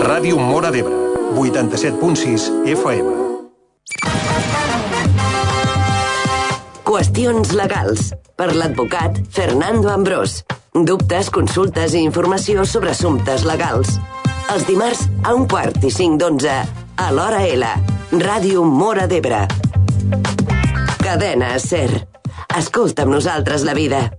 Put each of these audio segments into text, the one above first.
Ràdio Móra d'Ebre, 87.6 FM. Qüestions legals, per l'advocat Fernando Ambrós. Dubtes, consultes i informació sobre assumptes legals. Els dimarts a 1:45 a l'Hora L. Ràdio Móra d'Ebre. Cadena SER. Escolta amb nosaltres la vida.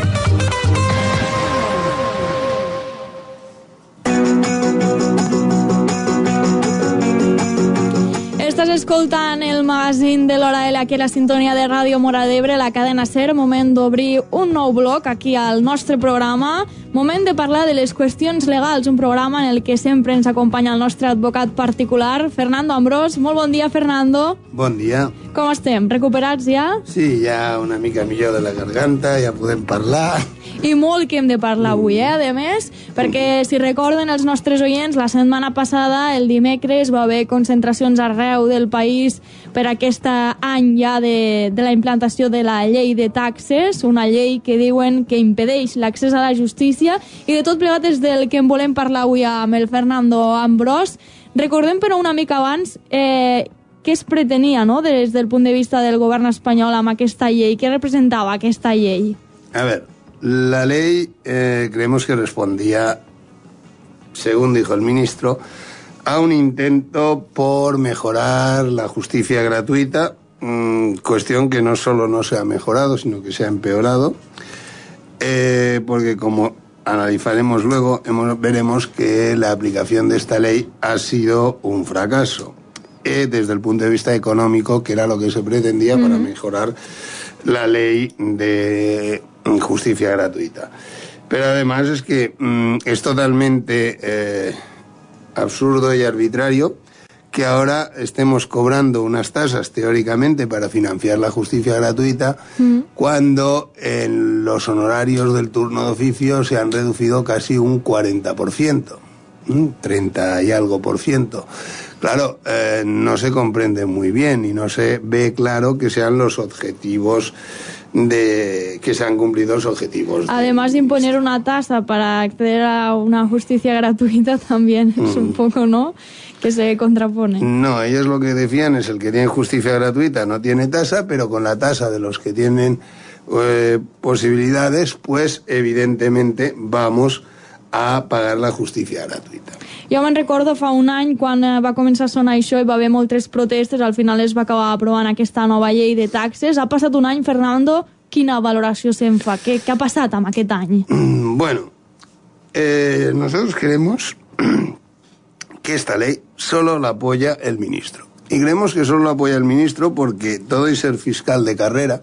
Estàs escoltant el magazín de l'Hora L aquí a la sintonia de Ràdio Móra d'Ebre, la cadena SER. Moment d'obrir un nou bloc aquí al nostre programa. Moment de parlar de les qüestions legals, un programa en el que sempre ens acompanya el nostre advocat particular, Fernando Ambrós. Molt bon dia, Fernando. Bon dia. Com estem? Recuperats ja? Sí, ja una mica millor de la garganta, ja podem parlar. I molt que hem de parlar avui, a més, perquè si recorden els nostres oients, la setmana passada, el dimecres, va haver concentracions arreu del país per aquest any ja de la implantació de la llei de taxes, una llei que diuen que impedeix l'accés a la justícia, i de tot plegat és del que en volem parlar avui amb el Fernando Ambrós. Recordem, però, una mica abans què es pretenia, no?, des del punt de vista del govern espanyol amb aquesta llei. Què representava aquesta llei? A ver, la ley creemos que respondía, según dijo el ministro, a un intento por mejorar la justicia gratuita, cuestión que no solo no se ha mejorado, sino que se ha empeorado, porque como analizaremos luego, veremos que la aplicación de esta ley ha sido un fracaso, desde el punto de vista económico, que era lo que se pretendía para mejorar la ley de justicia gratuita. Pero además es que es totalmente absurdo y arbitrario que ahora estemos cobrando unas tasas teóricamente para financiar la justicia gratuita cuando en los honorarios del turno de oficio se han reducido casi un 40%, 30 y algo por ciento. Claro, no se comprende muy bien y no se ve claro que sean los objetivos que se han cumplido los objetivos. Además de imponer una tasa para acceder a una justicia gratuita también es un poco, ¿no?, que se contrapone. No, ellos lo que decían es el que tiene justicia gratuita no tiene tasa, pero con la tasa de los que tienen posibilidades, pues evidentemente vamos a pagar la justícia gratuïta. Jo me'n recordo fa un any quan va començar a sonar això i va haver moltes protestes, al final es va acabar aprovant aquesta nova llei de taxes. Ha passat un any, Fernando, quina valoració se'n fa? Què ha passat amb aquest any? Bueno, nosotros creemos que esta ley solo la apoya el ministro. Y creemos que solo la apoya el ministro porque todo y ser fiscal de carrera,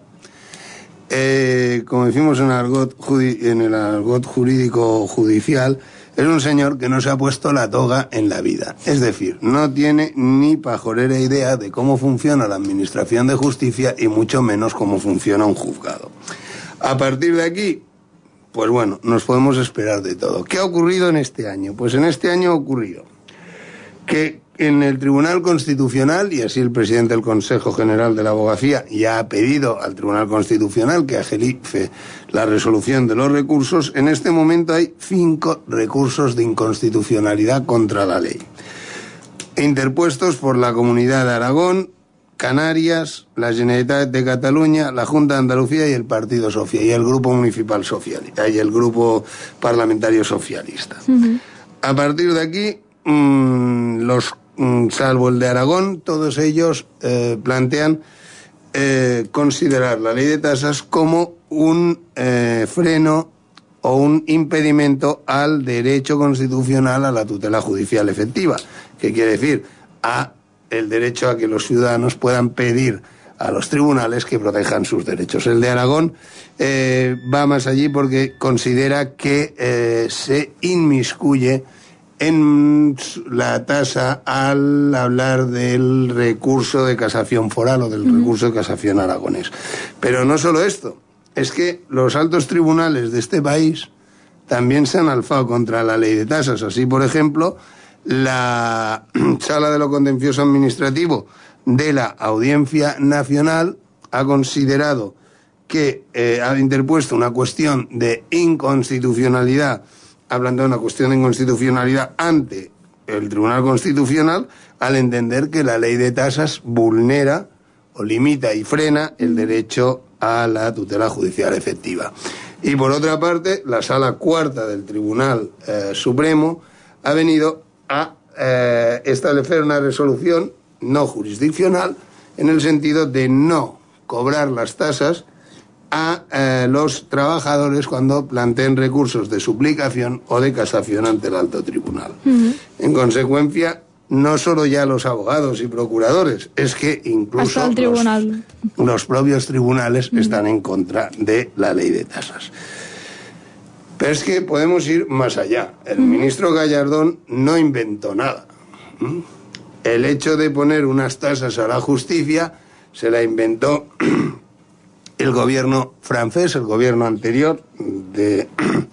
como decimos en el argot jurídico judicial, es un señor que no se ha puesto la toga en la vida. Es decir, no tiene ni pajorera idea de cómo funciona la administración de justicia y mucho menos cómo funciona un juzgado. A partir de aquí, pues bueno, nos podemos esperar de todo. ¿Qué ha ocurrido en este año? Pues en este año ha ocurrido que en el Tribunal Constitucional, y así el presidente del Consejo General de la Abogacía ya ha pedido al Tribunal Constitucional que agilice la resolución de los recursos, en este momento hay 5 recursos de inconstitucionalidad contra la ley, interpuestos por la Comunidad de Aragón, Canarias, la Generalitat de Cataluña, la Junta de Andalucía y el Partido Socialista, y el Grupo Municipal Socialista, y el Grupo Parlamentario Socialista. A partir de aquí, salvo el de Aragón, todos ellos plantean considerar la ley de tasas como un freno o un impedimento al derecho constitucional a la tutela judicial efectiva, que quiere decir a el derecho a que los ciudadanos puedan pedir a los tribunales que protejan sus derechos. El de Aragón va más allí porque considera que se inmiscuye en la tasa al hablar del recurso de casación foral o del recurso de casación aragonés. Pero no solo esto, es que los altos tribunales de este país también se han alzado contra la ley de tasas. Así, por ejemplo, la Sala de lo Contencioso Administrativo de la Audiencia Nacional ha considerado que ha interpuesto una cuestión de inconstitucionalidad, ha planteado una cuestión de inconstitucionalidad ante el Tribunal Constitucional al entender que la ley de tasas vulnera o limita y frena el derecho a la tutela judicial efectiva. Y por otra parte, la Sala Cuarta del Tribunal Supremo ha venido a establecer una resolución no jurisdiccional en el sentido de no cobrar las tasas a los trabajadores cuando planteen recursos de suplicación o de casación ante el alto tribunal. En consecuencia, no solo ya los abogados y procuradores, es que incluso los propios tribunales están en contra de la ley de tasas. Pero es que podemos ir más allá. El ministro Gallardón no inventó nada. El hecho de poner unas tasas a la justicia se la inventó el gobierno francés, el gobierno anterior de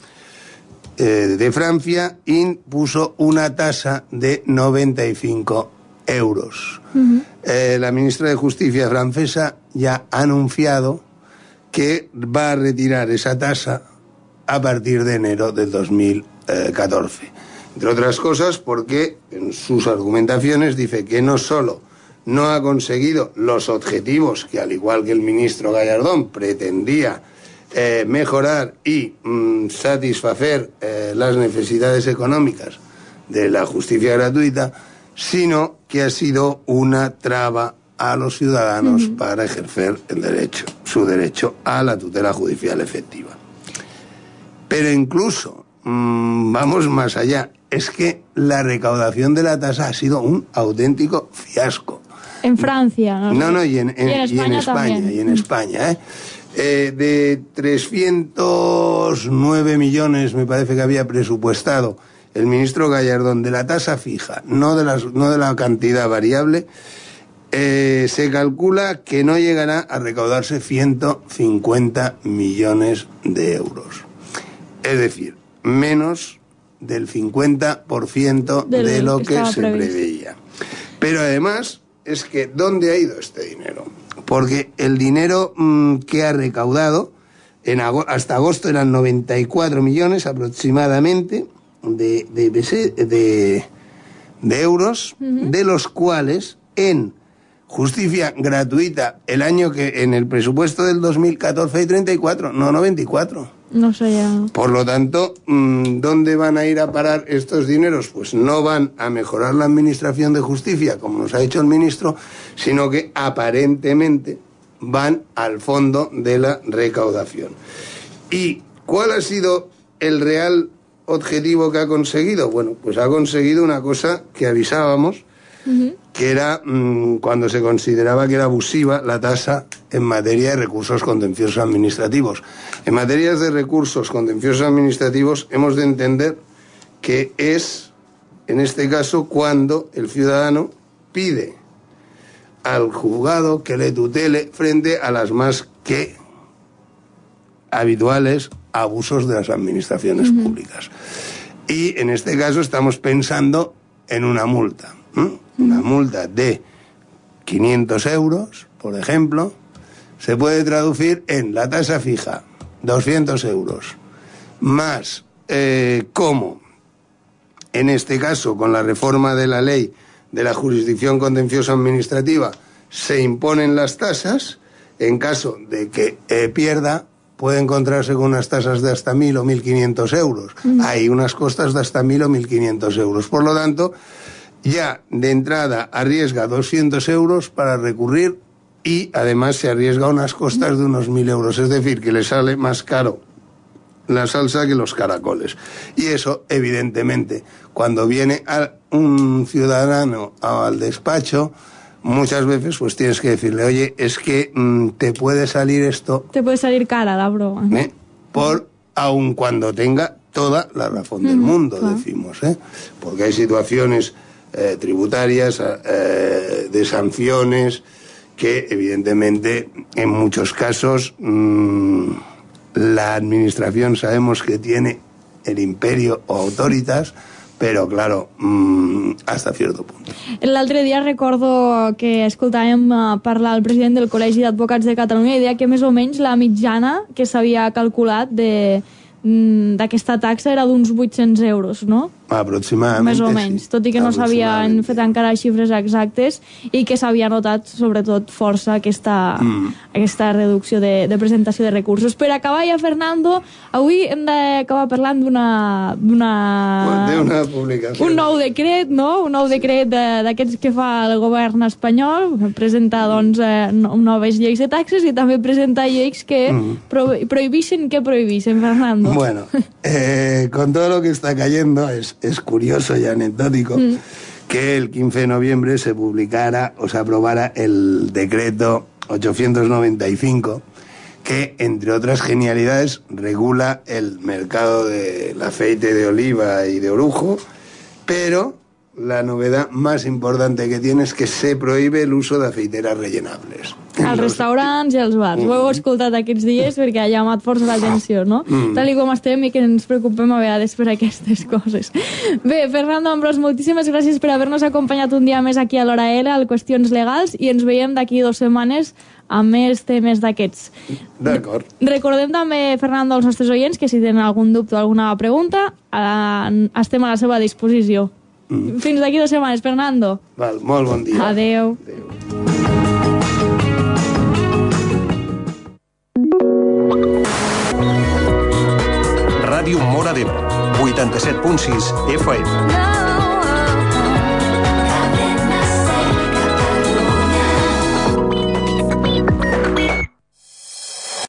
Francia, impuso una tasa de 95 euros. La ministra de Justicia francesa ya ha anunciado que va a retirar esa tasa a partir de enero del 2014. Entre otras cosas porque en sus argumentaciones dice que no solo no ha conseguido los objetivos que, al igual que el ministro Gallardón, pretendía mejorar y satisfacer las necesidades económicas de la justicia gratuita, sino que ha sido una traba a los ciudadanos para ejercer su derecho a la tutela judicial efectiva. Pero incluso, vamos más allá, es que la recaudación de la tasa ha sido un auténtico fiasco. En Francia, ¿no? Y en España, de 309 millones, me parece que había presupuestado el ministro Gallardón de la tasa fija, no de la cantidad variable, se calcula que no llegará a recaudarse 150 millones de euros. Es decir, menos del 50% de lo que se preveía. Pero además, es que ¿dónde ha ido este dinero? Porque el dinero que ha recaudado hasta agosto eran 94 millones aproximadamente de euros, de los cuales en justicia gratuita en el presupuesto del 2014 hay 34, no 94. No sé ya. Por lo tanto, ¿dónde van a ir a parar estos dineros? Pues no van a mejorar la administración de justicia, como nos ha dicho el ministro, sino que aparentemente van al fondo de la recaudación. ¿Y cuál ha sido el real objetivo que ha conseguido? Bueno, pues ha conseguido una cosa que avisábamos, que era cuando se consideraba que era abusiva la tasa en materia de recursos contenciosos administrativos. En materia de recursos contenciosos administrativos hemos de entender que es, en este caso, cuando el ciudadano pide al juzgado que le tutele frente a las más que habituales abusos de las administraciones públicas. Y en este caso estamos pensando en una multa. Una multa de 500 euros, por ejemplo, se puede traducir en la tasa fija, 200 euros, más como, en este caso, con la reforma de la ley de la jurisdicción contenciosa administrativa, se imponen las tasas, en caso de que pierda, puede encontrarse con unas tasas de hasta 1.000 o 1.500 euros. Hay unas costas de hasta 1.000 o 1.500 euros. Por lo tanto, ya de entrada arriesga 200 euros para recurrir y además se arriesga unas costas de unos 1.000 euros. Es decir, que le sale más caro la salsa que los caracoles. Y eso, evidentemente, cuando viene un ciudadano al despacho, muchas veces pues tienes que decirle, oye, es que te puede salir esto... Te puede salir cara la broma. Aun cuando tenga toda la razón del mundo, decimos, porque hay situaciones tributarias, de sanciones, que evidentemente en muchos casos la administración sabemos que tiene el imperio o autoritas, però, claro, hasta cierto punt. L'altre dia recordo que escoltàvem parlar al president del Col·legi d'Advocats de Catalunya i deia que més o menys la mitjana que s'havia calculat d'aquesta taxa era d'uns 800 euros, no? Aproximadament. Més o menys, sí. tot i que no s'havien fet encara xifres exactes i que s'havia notat sobretot força aquesta reducció de presentació de recursos. Per acabar ja, Fernando, avui hem d'acabar parlant d'una publicació. Un nou decret, no? Un nou decret d'aquests que fa el govern espanyol, presenta doncs noves lleis de taxes i també presenta lleis que prohibixen, Fernando. Bueno, con todo lo que está cayendo es curioso y anecdótico que el 15 de noviembre se publicara o se aprobara el decreto 895 que, entre otras genialidades, regula el mercado del aceite de oliva y de orujo, pero la novedad más importante que tiene es que se prohíbe el uso de aceiteras rellenables. Als restaurants i als bars. Ho heu escoltat aquests dies perquè ha llamat força l'atenció, no? Tal com estem i que ens preocupem a vegades per aquestes coses. Bé, Fernando Ambrós, moltíssimes gràcies per haver-nos acompanyat un dia més aquí a l'Hora L, al Qüestions Legals, i ens veiem d'aquí 2 setmanes amb més temes d'aquests. D'acord. Recordem també, Fernando, als nostres oients que si tenen algun dubte o alguna pregunta, estem a la seva disposició. Fins d'aquí 2 setmanes, Fernando. Val, molt bon dia. Adeu. Ràdio Móra d'Ebre, 87.6 FM.